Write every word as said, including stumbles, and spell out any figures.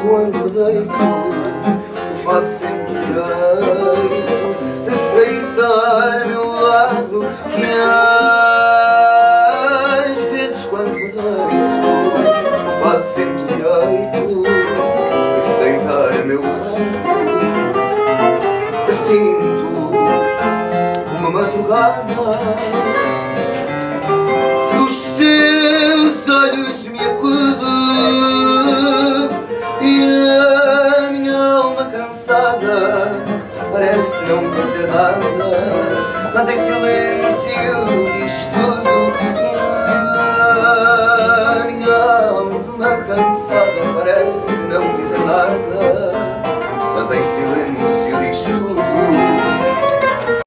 quando me deito, o fado sempre direito de se deitar a meu lado, que às vezes quando me deito, o fado sempre direito de se deitar a meu lado. Eu sinto uma madrugada, se dos teus olhos me acordar, e a minha alma cansada parece não dizer nada, mas em silêncio